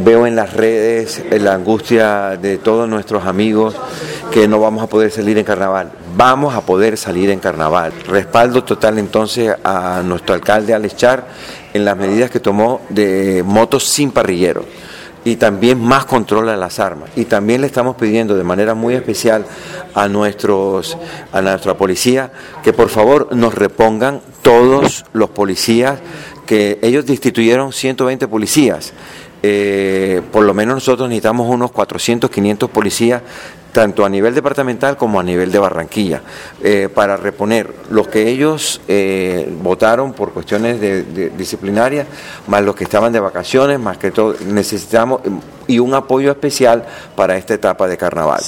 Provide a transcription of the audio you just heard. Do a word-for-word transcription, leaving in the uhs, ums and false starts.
veo en las redes la angustia de todos nuestros amigos que no vamos a poder salir en carnaval. Vamos a poder salir en carnaval. Respaldo total entonces a nuestro alcalde Alex Char en las medidas que tomó de motos sin parrillero y también más control a las armas. Y también le estamos pidiendo de manera muy especial a nuestros a nuestra policía que por favor nos repongan todos los policías, que ellos destituyeron ciento veinte policías. Eh, por lo menos nosotros necesitamos unos cuatrocientos, quinientos policías, tanto a nivel departamental como a nivel de Barranquilla, eh, para reponer los que ellos eh, votaron por cuestiones de, de disciplinarias, más los que estaban de vacaciones, más que todo, necesitamos y un apoyo especial para esta etapa de carnaval.